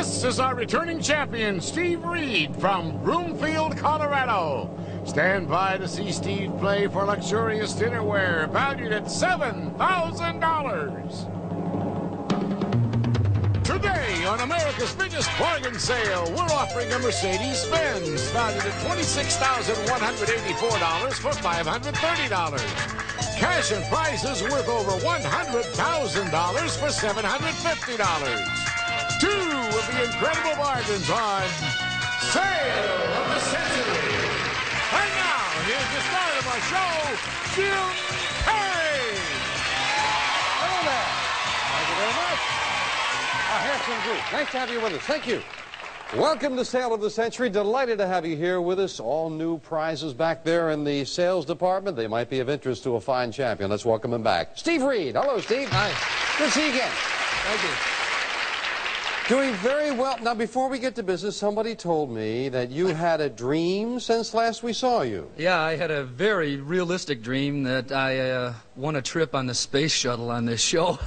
This is our returning champion, Steve Reed from Broomfield, Colorado. Stand by to see Steve play for luxurious dinnerware valued at $7,000. Today on America's biggest bargain sale, we're offering a Mercedes-Benz valued at $26,184 for $530. Cash and prizes worth over $100,000 for $750. Two of the incredible bargains on Sale of the Century. And now, here's the star of our show, Jim Perry. Hello there. Thank you very much. Our handsome group. Nice to have you with us. Thank you. Welcome to Sale of the Century. Delighted to have you here with us. All new prizes back there in the sales department. They might be of interest to a fine champion. Let's welcome him back. Steve Reed. Hello, Steve. Hi. Good to see you again. Thank you. Doing very well. Now, before we get to business, somebody told me that you had a dream since last we saw you. Yeah, I had a very realistic dream that I won a trip on the space shuttle on this show.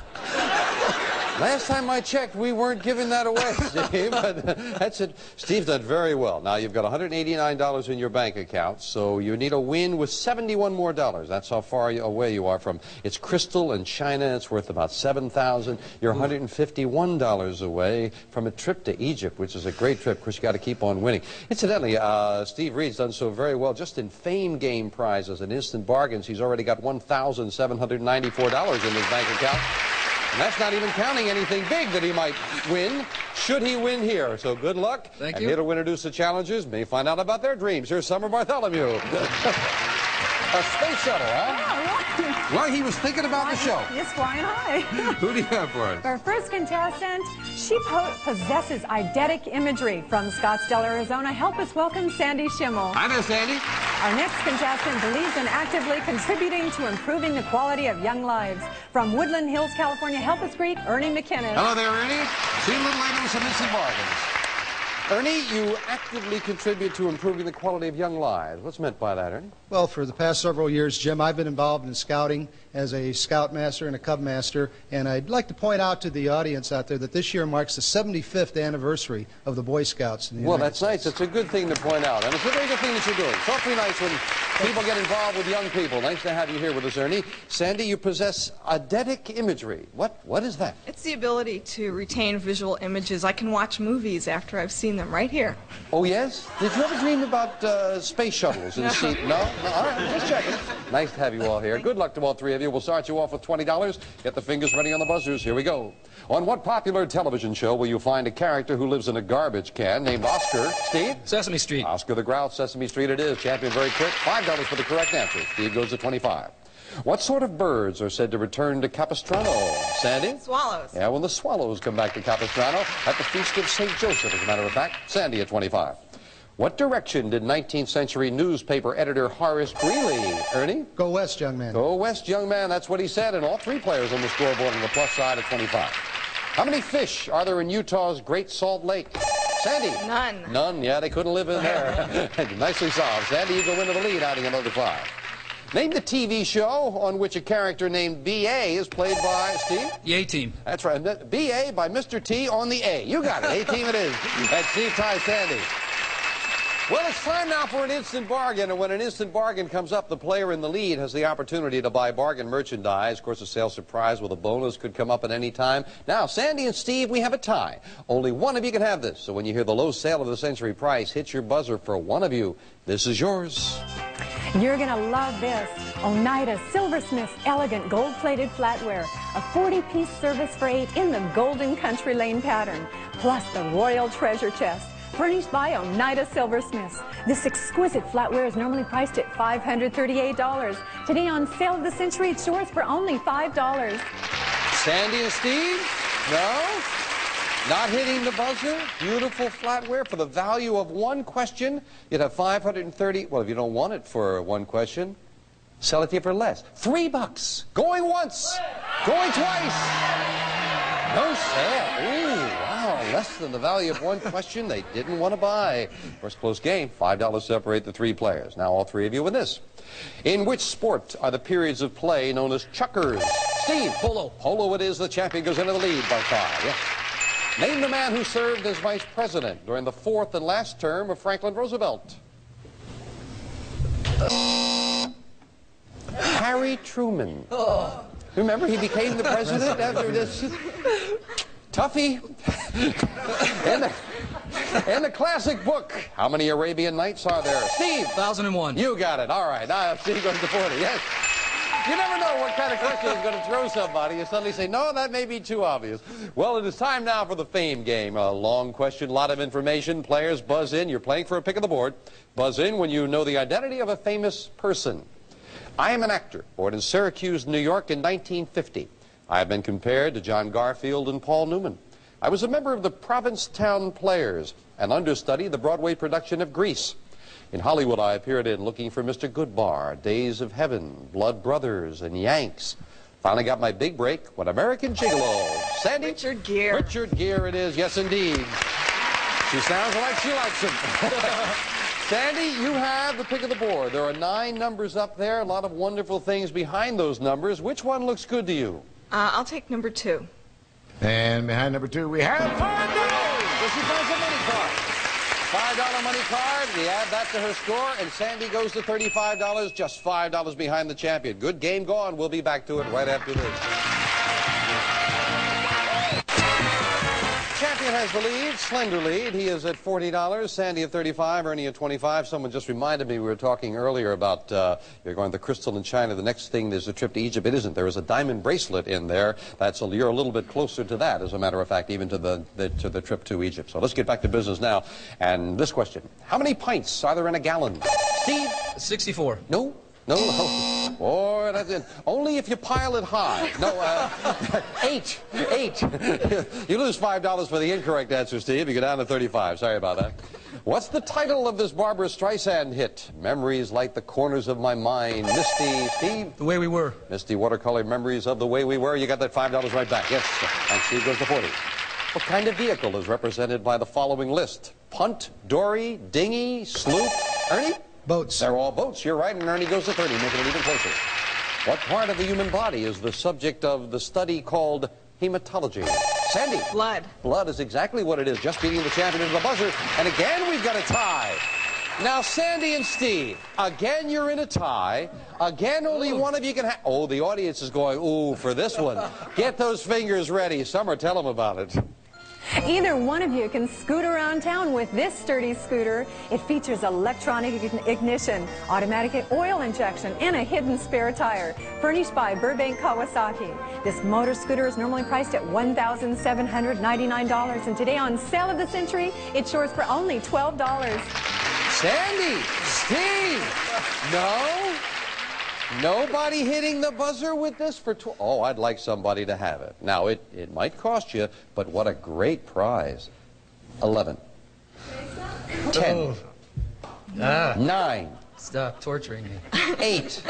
Last time I checked, we weren't giving that away, Steve, but that's it. Steve's done very well. Now, you've got $189 in your bank account, so you need a win with $71 more. That's how far away you are from. It's crystal and china. It's worth about $7,000. You're $151 away from a trip to Egypt, which is a great trip. Of course, you got to keep on winning. Incidentally, Steve Reed's done so very well just in fame game prizes and instant bargains. He's already got $1,794 in his bank account. And that's not even counting anything big that he might win, should he win here. So good luck. Thank you. And here to introduce the challengers, may find out about their dreams. Here's Summer Bartholomew. A space shuttle, huh? Yeah, right. Well, he was thinking about the show. It's flying high. Who do you have for us? Our first contestant, she possesses eidetic imagery from Scottsdale, Arizona. Help us welcome Sandy Schimmel. Hi there, Sandy. Our next contestant believes in actively contributing to improving the quality of young lives. From Woodland Hills, California, help us greet Ernie McKinnon. Hello there, Ernie. See you a little later with some instant bargains. Ernie, you actively contribute to improving the quality of young lives. What's meant by that, Ernie? Well, for the past several years, Jim, I've been involved in scouting as a scout master and a cub master, and I'd like to point out to the audience out there that this year marks the 75th anniversary of the Boy Scouts in the United That's States. nice. It's a good thing to point out, and it's a very good thing that you're doing. It's awfully nice when people get involved with young people. Nice to have you here with us, Ernie. Sandy, you possess eidetic imagery. What is that? It's the ability to retain visual images. I can watch movies after I've seen them right here. Oh, yes? Did you ever dream about space shuttles in the seat? No? All right, just checking. Nice to have you all here. Good luck to all three of you. We'll start you off with $20. Get the fingers ready on the buzzers. Here we go. On what popular television show will you find a character who lives in a garbage can named Oscar? Steve? Sesame Street. Oscar the Grouch, Sesame Street it is. Champion very quick. $5 for the correct answer. Steve goes to 25. What sort of birds are said to return to Capistrano? Sandy? Swallows. Yeah, when the swallows come back to Capistrano at the Feast of St. Joseph, as a matter of fact. Sandy at 25. What direction did 19th century newspaper editor Horace Greeley? Ernie? Go west, young man. Go west, young man. That's what he said. And all three players on the scoreboard on the plus side at 25. How many fish are there in Utah's Great Salt Lake? Sandy? None. None. Yeah, they couldn't live in there. Nicely solved. Sandy, you go into the lead, adding another 5. Name the TV show on which a character named B.A. is played by, Steve? The A-Team. That's right. B.A. by Mr. T on the A. You got it. A-Team it is. That's Steve ties Sandy. Well, it's time now for an instant bargain, and when an instant bargain comes up, the player in the lead has the opportunity to buy bargain merchandise. Of course, a sale surprise with a bonus could come up at any time. Now, Sandy and Steve, we have a tie. Only one of you can have this, so when you hear the low sale of the century price, hit your buzzer for one of you. This is yours. You're going to love this. Oneida Silversmith's elegant gold-plated flatware. A 40-piece service for 8 in the Golden Country Lane pattern. Plus the Royal Treasure Chest. Furnished by Oneida Silversmiths. This exquisite flatware is normally priced at $538. Today on Sale of the Century, it's yours for only $5. Sandy and Steve? No? Not hitting the buzzer? Beautiful flatware for the value of one question. You'd have $530. Well, if you don't want it for one question, sell it to you for less. $3. Going once. Going twice. No sale. Ooh, wow. Less than the value of one question they didn't want to buy. First close game. $5 separate the three players. Now all three of you with this. In which sport are the periods of play known as chukkers? Steve. Polo. Polo it is. The champion goes into the lead by 5. Yeah. Name the man who served as vice president during the fourth and last term of Franklin Roosevelt. Harry Truman. Remember, he became the president after this. Tuffy. In the classic book, how many Arabian Nights are there? Steve. 1001. You got it. All right. Now, Steve goes to 40. Yes. You never know what kind of question is going to throw somebody. You suddenly say, no, that may be too obvious. Well, it is time now for the fame game. A long question, a lot of information. Players buzz in. You're playing for a pick of the board. Buzz in when you know the identity of a famous person. I am an actor, born in Syracuse, New York in 1950. I have been compared to John Garfield and Paul Newman. I was a member of the Provincetown Players, an understudy, the Broadway production of Grease. In Hollywood, I appeared in Looking for Mr. Goodbar, Days of Heaven, Blood Brothers, and Yanks. Finally got my big break when American Gigolo. Sandy? Richard Gere. Richard Gere it is, yes indeed. She sounds like she likes him. Sandy, you have the pick of the board. There are 9 numbers up there, a lot of wonderful things behind those numbers. Which one looks good to you? I'll take number 2. And behind number 2, we have $5. So she finds a money card. $5 money card. We add that to her score, and Sandy goes to $35, just $5 behind the champion. Good game gone. We'll be back to it right after this. Champion has the lead, slender lead. He is at $40. Sandy at $35, Ernie at $25. Someone just reminded me we were talking earlier about you're going to Crystal in China. The next thing is a trip to Egypt. It isn't. There is a diamond bracelet in there. You're a little bit closer to that, as a matter of fact, even to the trip to Egypt. So let's get back to business now. And this question: how many pints are there in a gallon? Steve? 64. No. No. Boy, that's it. Only if you pile it high. No, 8. You lose $5 for the incorrect answer, Steve. You go down to 35. Sorry about that. What's the title of this Barbra Streisand hit? Memories Light the Corners of My Mind. Misty, Steve? The Way We Were. Misty Watercolor Memories of the Way We Were. You got that $5 right back. Yes. And Steve goes to 40. What kind of vehicle is represented by the following list? Punt, dory, dinghy, sloop. Ernie? Boats. They're all boats. You're right, and Ernie goes to 30, making it even closer. What part of the human body is the subject of the study called hematology? Sandy? Blood. Blood is exactly what it is, just beating the champion into the buzzer. And again, we've got a tie. Now, Sandy and Steve, again, you're in a tie. Again, only one of you can have... Oh, the audience is going, ooh, for this one. Get those fingers ready. Summer, tell them about it. Either one of you can scoot around town with this sturdy scooter. It features electronic ignition, automatic oil injection, and a hidden spare tire. Furnished by Burbank Kawasaki. This motor scooter is normally priced at $1,799, and today on Sale of the Century, it's yours for only $12. Sandy, Steve, no? Nobody hitting the buzzer with this for oh, I'd like somebody to have it. Now, it might cost you, but what a great prize. 11. 10. 9. Stop torturing me. 8.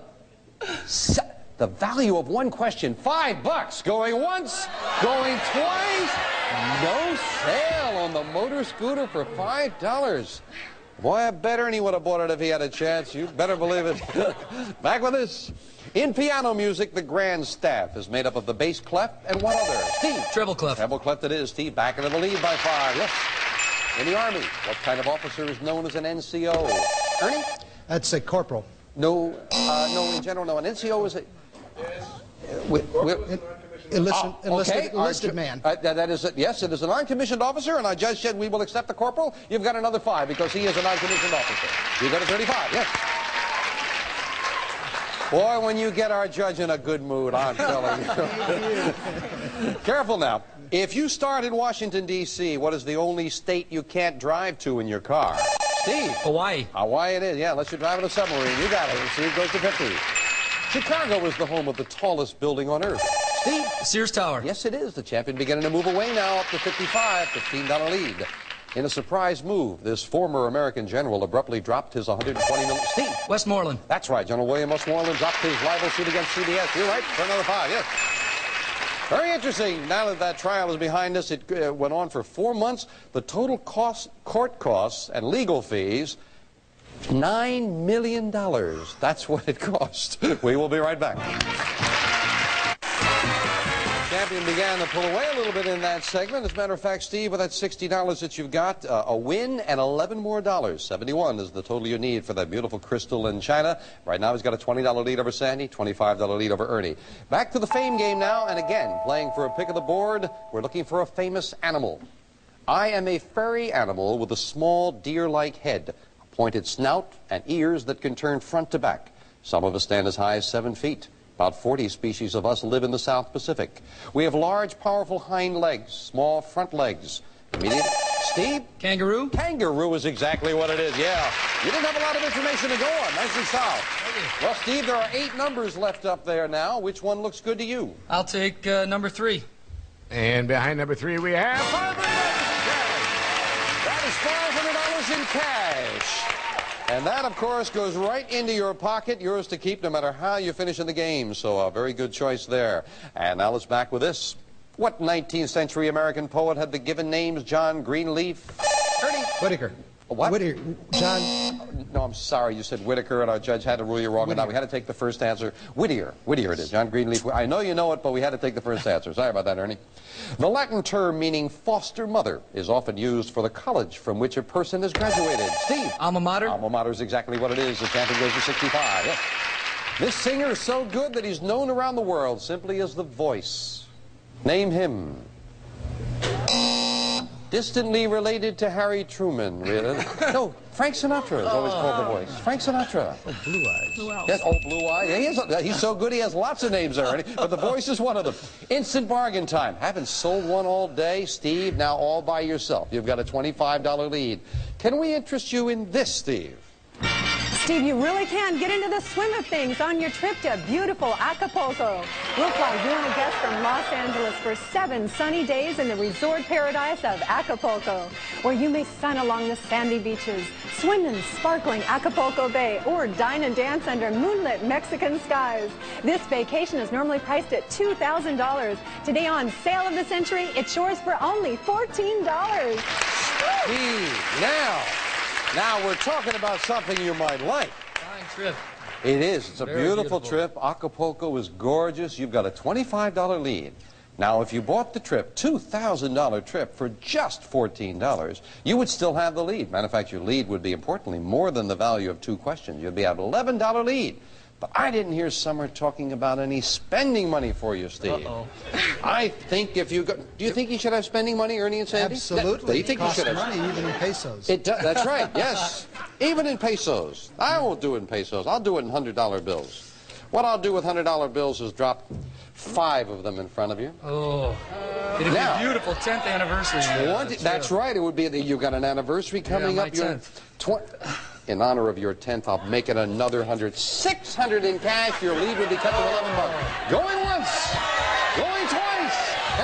The value of one question, $5. Going once, going twice. No sale on the motor scooter for $5. Boy, I bet Ernie would have bought it if he had a chance. You better believe it. Back with this. In piano music, the grand staff is made up of the bass clef and what other? Steve. Treble clef. Treble clef it is. Steve back into the lead by 5. Yes. In the Army, what kind of officer is known as an NCO? Ernie? That's a corporal. No, no, in general, no. An NCO is a... Enlisted man. That is it. Yes, it is a non-commissioned officer, and our judge said we will accept the corporal. You've got another 5 because he is a non-commissioned officer. You got a 35. Yes. Boy, when you get our judge in a good mood, I'm telling you. Careful now. If you start in Washington, D.C., what is the only state you can't drive to in your car? Steve. Hawaii. Hawaii it is, yeah, unless you're driving a submarine. You got it. Steve goes to 50. Chicago is the home of the tallest building on Earth. Steve? Sears Tower. Yes, it is. The champion beginning to move away now, up to 55, $15 lead. In a surprise move, this former American general abruptly dropped his $120 million. Steve? Westmoreland. That's right. General William Westmoreland dropped his libel suit against CBS. You're right. For another 5, yes. Very interesting. Now that that trial is behind us, it went on for 4 months. The total court costs and legal fees, $9 million. That's what it cost. We will be right back. champion began to pull away a little bit in that segment. As a matter of fact, Steve, with that $60 that you've got, a win and $11 more. 71 is the total you need for that beautiful crystal in China. Right now he's got a $20 lead over Sandy, $25 lead over Ernie. Back to the fame game now, and again, playing for a pick of the board, we're looking for a famous animal. I am a furry animal with a small deer-like head, a pointed snout, and ears that can turn front to back. Some of us stand as high as 7 feet. About 40 species of us live in the South Pacific. We have large, powerful hind legs, small front legs. Immediate. Steve? Kangaroo? Kangaroo is exactly what it is, yeah. You didn't have a lot of information to go on. Nicely solved. Well, Steve, there are 8 numbers left up there now. Which one looks good to you? I'll take number 3. And behind number 3, we have $500 That is $500 in cash. And that, of course, goes right into your pocket, yours to keep no matter how you finish in the game. So a very good choice there. And now let's back with this. What 19th century American poet had the given names John Greenleaf? Ernie? Whitaker. What? Whitaker. John. No, I'm sorry. You said Whitaker, and our judge had to rule you wrong. And now we had to take the first answer. Whittier. Whittier it is. John Greenleaf. I know you know it, but we had to take the first answer. Sorry about that, Ernie. The Latin term meaning foster mother is often used for the college from which a person has graduated. Steve? Alma mater? Alma mater is exactly what it is. The champion goes to 65. Yes. This singer is so good that he's known around the world simply as the Voice. Name him. Distantly related to Harry Truman, really. No, Frank Sinatra is always called the Voice. Frank Sinatra. Oh, Blue Eyes. Who else? Yes, oh, Blue Eyes. He's so good he has lots of names already, but the Voice is one of them. Instant bargain time. Haven't sold one all day, Steve. Now all by yourself. You've got a $25 lead. Can we interest you in this, Steve? Steve, you really can get into the swing of things on your trip to beautiful Acapulco. We'll fly you and a guest from Los Angeles for 7 sunny days in the resort paradise of Acapulco, where you may sun along the sandy beaches, swim in sparkling Acapulco Bay, or dine and dance under moonlit Mexican skies. This vacation is normally priced at $2,000. Today on Sale of the Century, it's yours for only $14. Steve, now we're talking about something you might like. Fine trip. It is. It's a Very beautiful beautiful. trip. Acapulco is gorgeous. You've got a $25 lead. Now, if you bought the trip, $2,000 trip, for just $14, you would still have the lead. Matter of fact, your lead would be, importantly, more than the value of 2 questions. You'd be at an $11 lead. But I didn't hear Summer talking about any spending money for you, Steve. Uh-oh. I think if you go... Do you think you should have spending money, Ernie and Sandy? Absolutely. You think you Costs should have... money, even in pesos. That's right, yes. Even in pesos. I won't do it in pesos. I'll do it in $100 bills. What I'll do with $100 bills is drop 5 of them in front of you. Oh. It'd be Now. a beautiful 10th anniversary. 20, that's right. It would be that you've got an anniversary coming my up. Your 10th. In honor of your 10th, I'll make it another 100. 600 in cash. Your lead would be cut to $11. Going once, going twice,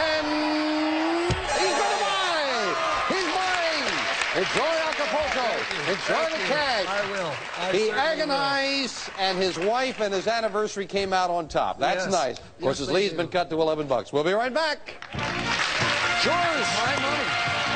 and he's going to buy. He's buying. Enjoy Acapulco. Enjoy the cash. I will. He agonized, and his wife and his anniversary came out on top. That's Yes. nice. Of course, Yes, his they lead's do. been cut to $11. We'll be right back. Yours. My money.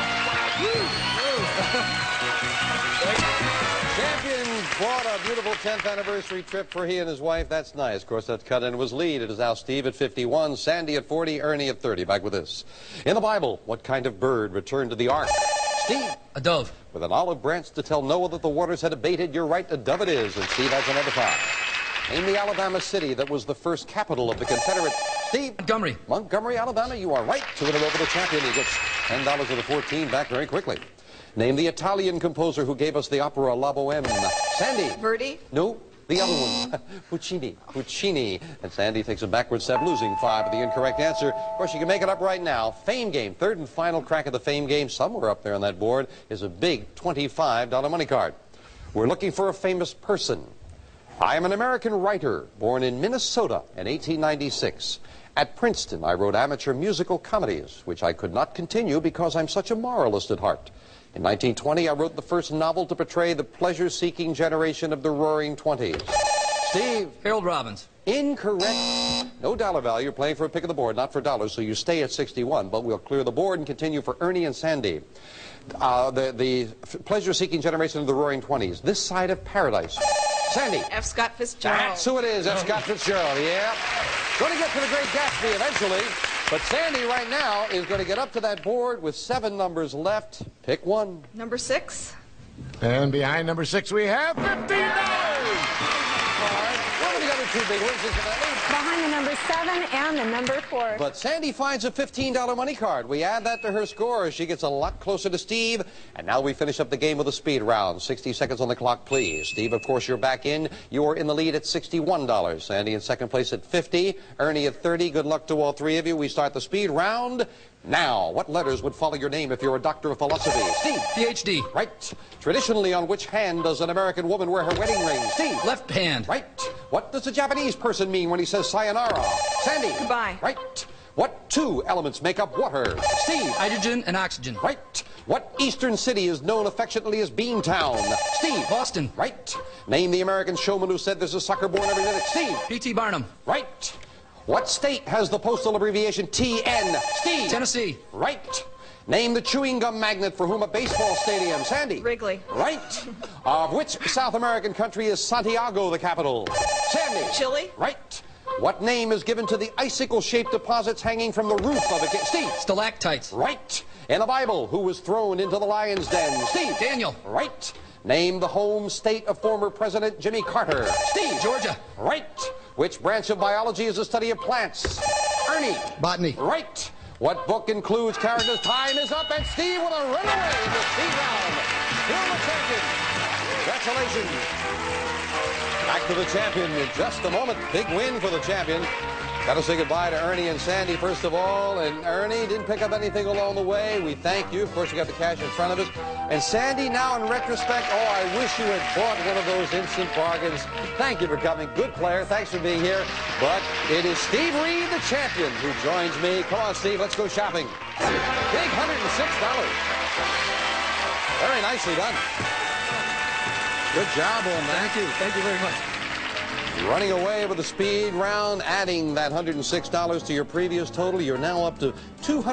Champion bought a beautiful 10th anniversary trip for he and his wife. That's nice. Of course, that cut in was lead. It is now Steve at 51, Sandy at 40, Ernie at 30. Back with this. In the Bible, what kind of bird returned to the ark? Steve. A dove. With an olive branch to tell Noah that the waters had abated, you're right, a dove it is. And Steve has another 5. Name the Alabama city that was the first capital of the Confederate... Steve. Montgomery. Montgomery, Alabama. You are right. 2 in a row for the champion. He gets $10 of the 14 back very quickly. Name the Italian composer who gave us the opera La Boheme. Sandy. Verdi? No, the other one. Puccini. Puccini. And Sandy takes a backward step, losing 5 of the incorrect answer. Of course, you can make it up right now. Fame game. 3rd and final crack of the fame game. Somewhere up there on that board is a big $25 money card. We're looking for a famous person. I am an American writer born in Minnesota in 1896. At Princeton, I wrote amateur musical comedies, which I could not continue because I'm such a moralist at heart. In 1920, I wrote the first novel to portray the pleasure-seeking generation of the Roaring Twenties. Steve. Harold Robbins. Incorrect. No dollar value. You're playing for a pick of the board, not for dollars, so you stay at 61, but we'll clear the board and continue for Ernie and Sandy. The pleasure-seeking generation of the Roaring Twenties. This side of paradise. Sandy. F. Scott Fitzgerald. That's who it is. F. Scott Fitzgerald, yeah. Going to get to the Great Gatsby eventually. But Sandy right now is going to get up to that board with 7 numbers left. Pick one. Number 6. And behind number 6, we have $15. What are the other 2 big ones, incidentally? Behind the number 7 and the number 4. But Sandy finds a $15 money card. We add that to her score. She gets a lot closer to Steve. And now we finish up the game with a speed round. 60 seconds on the clock, please. Steve, of course, you're back in. You're in the lead at $61. Sandy in second place at $50. Ernie at $30. Good luck to all 3 of you. We start the speed round now. What letters would follow your name if you're a doctor of philosophy? Steve. PhD. Right. Traditionally, on which hand does an American woman wear her wedding ring? Steve. Left hand. Right. What does a Japanese person mean when he says sayonara? Sandy. Goodbye. Right. What 2 elements make up water? Steve. Hydrogen and oxygen. Right. What eastern city is known affectionately as Beantown? Steve. Boston. Right. Name the American showman who said there's a sucker born every minute? Steve. P.T. Barnum. Right. What state has the postal abbreviation TN? Steve. Tennessee. Right. Name the chewing gum magnet for whom a baseball stadium? Sandy. Wrigley. Right. Of which South American country is Santiago the capital? Sandy. Chile. Right. What name is given to the icicle-shaped deposits hanging from the roof of a cave? Steve. Stalactites. Right. In the Bible, who was thrown into the lion's den? Steve. Daniel. Right. Name the home state of former President Jimmy Carter. Steve. Georgia. Right. Which branch of biology is the study of plants? Ernie. Botany. Right. What book includes characters? Time is up, and Steve with a runaway in the speed round. Still the champion. Congratulations. Back to the champion in just a moment. Big win for the champion. Got to say goodbye to Ernie and Sandy, first of all. And Ernie didn't pick up anything along the way. We thank you. Of course, you got the cash in front of us. And Sandy, now in retrospect, oh, I wish you had bought one of those instant bargains. Thank you for coming. Good player. Thanks for being here. But it is Steve Reed, the champion, who joins me. Come on, Steve. Let's go shopping. Big $106. Very nicely done. Good job on that. Thank you. Thank you very much. Running away with the speed round, adding that $106 to your previous total, you're now up to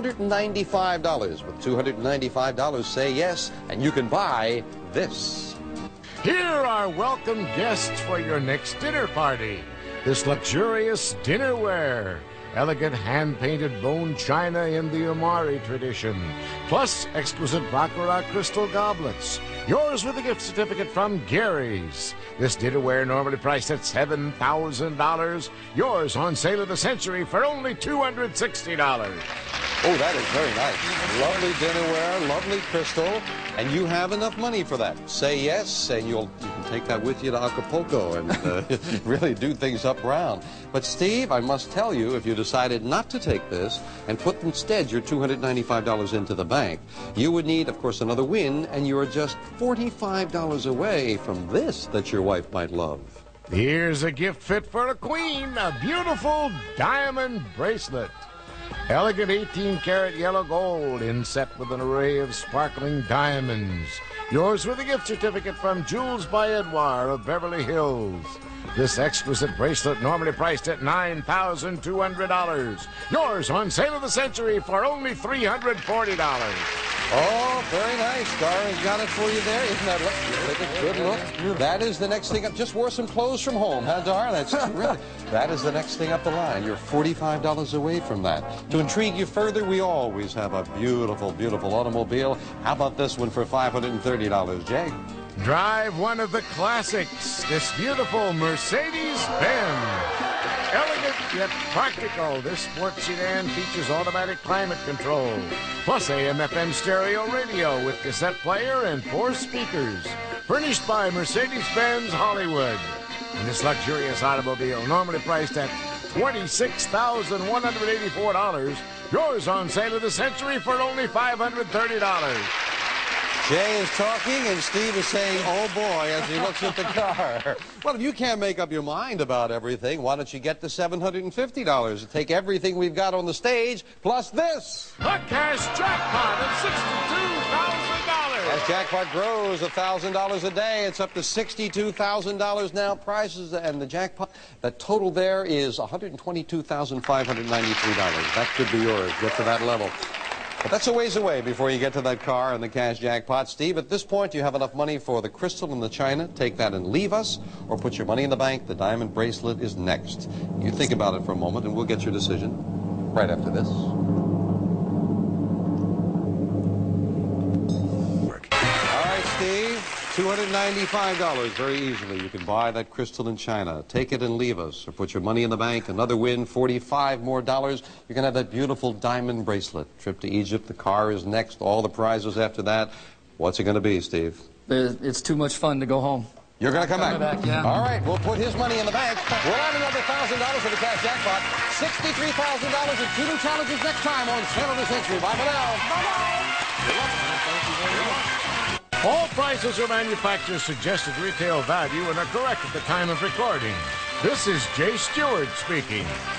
$295. With $295, say yes, and you can buy this. Here are welcome guests for your next dinner party. This luxurious dinnerware. Elegant hand-painted bone china in the Omari tradition. Plus exquisite Baccarat crystal goblets. Yours with a gift certificate from Gary's. This dinnerware normally priced at $7,000. Yours on sale of the century for only $260. Oh, that is very nice. Lovely dinnerware, lovely crystal, and you have enough money for that. Say yes, and you can take that with you to Acapulco and really do things up round. But Steve, I must tell you, if you decided not to take this and put instead your $295 into the bank, you would need, of course, another win, and you're just $45 away from this that your wife might love. Here's a gift fit for a queen, a beautiful diamond bracelet. Elegant 18-karat yellow gold inset with an array of sparkling diamonds. Yours with a gift certificate from Jewels by Edouard of Beverly Hills. This exquisite bracelet normally priced at $9,200. Yours on sale of the century for only $340. Oh, very nice. Darren's got it for you there. Isn't that a good look? That is the next thing up. Just wore some clothes from home, huh, Darren? That's really. That is the next thing up the line. You're $45 away from that. To intrigue you further, we always have a beautiful, beautiful automobile. How about this one for $530, Jay? Drive one of the classics, this beautiful Mercedes-Benz. Elegant yet practical, this sports sedan features automatic climate control, plus AM/FM stereo radio with cassette player and 4 speakers. Furnished by Mercedes-Benz Hollywood. And this luxurious automobile, normally priced at $26,184, yours on sale of the century for only $530. Jay is talking, and Steve is saying, oh boy, as he looks at the car. Well, if you can't make up your mind about everything, why don't you get the $750 and take everything we've got on the stage, plus this. A cash jackpot of $62,000. As jackpot grows $1,000 a day, it's up to $62,000 now. Prizes and the jackpot, the total there is $122,593. That could be yours. Get to that level. But that's a ways away before you get to that car and the cash jackpot. Steve, at this point, you have enough money for the crystal and the china. Take that and leave us, or put your money in the bank. The diamond bracelet is next. You think about it for a moment, and we'll get your decision right after this. All right, Steve, $295 very easily. You can buy that crystal in China. Take it and leave us, or put your money in the bank. Another win, $45 more. You can have that beautiful diamond bracelet. Trip to Egypt, the car is next, all the prizes after that. What's it going to be, Steve? It's too much fun to go home. You're going to come back? Yeah. All right, we'll put his money in the bank. We'll add another $1,000 for the cash jackpot. $63,000 and 2 new challenges next time on Center of the Century. Bye for now. Bye-bye. All prices are manufacturer's suggested retail value and are correct at the time of recording. This is Jay Stewart speaking.